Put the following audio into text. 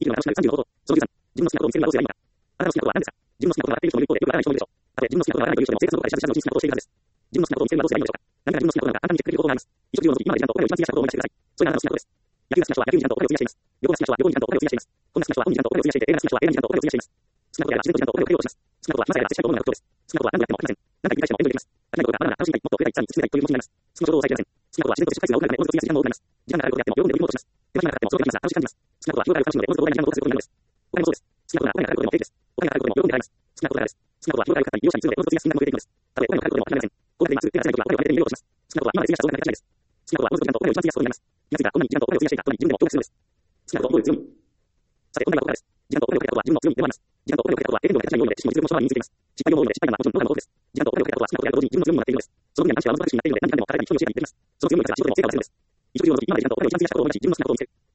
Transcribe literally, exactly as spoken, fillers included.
息の長しなるさんじゅうの方法。そのじゅうさん、自分の好きなことを見つけるのはどうすればいいのか。あなたの好きなことは何ですか。自分の好きなことが分かっている人もいる一方で、よくわからない人もいるでしょう。たとえ自分の好きなことがわからないという人でも、生活のどこかで自分の好きなことをしているはずです。自分の好きなことを見つけるのはどうすればいいのでしょうか。何か自分の好きなことなのか簡単にチェックできる方法があります。衣食住の時、今まで時間とお金を一番費やしたことを思い出してください。それがあなたの好きなことです。野球が好きな人は野球に時間とお金を費やしています。旅行が好きな人は旅行に時間とお金を費やしています。本が好きな人は本に時間とお金を費やしていて、映画が好きな人は映画に時間とお金を費やしています。好きなことやら自然と時間とお金をかけようとします。好きなことはまさやら絶対行動のことです。好きなことは何度やっても飽きません。何回繰り返してもエンドできます。飽きないことがまだまだ楽しみたい、もっと増えたい、さらに進めたいという気持ちになります。好きなことを抑えていません。好きなことは自然と自主回数が多くなるため、もうずっと費やす時間も多くなります。時間がかかることであっても、喜んで取り戻します。手間暇がかかっても、すごく楽します。楽しく感じます。好きなことは広がる楽しむので、もうずっと膨大な時間を動かすことになるのです。お金もそうです。好きなことがお金がかかることでも平気です。お金がかかることでも喜んで払います。好きなことだからです。好きなことは広がる方に利用者に通で、もうずっと費やす金額も増えていくのです。たとえお金がかかることでも諦めません。こうやって今すぐ手が出せない時はお金を貯めてみようとします。好きなことは今まで費やしたことがなくなりたいです。好きなことはもうずっと時間とお金を一番費やすことになります。気がついたらこんなに時間とお金を費やしていた後に自分でも驚愕するのです。好きなことを覚える強み。さて、本題はここからです。時間とお金をかけたことは自分の強みでもあります。時間とお金をかけたことは経験度が高いので、知識も実力もその場に身についています。失敗も多いので、失敗談はもちろんノウハウの多くです。時間とお金をかけたことは好きなことである同時に自分の強みになっているのです。その分野に関しては難しくなっているので、何かでも体に人に教えていっています。その強みの数が仕事でも成果を出せるのです。衣食住の時、今まで時間とお金を一番費やしたことを思い出し、自分の好きなことを見つける。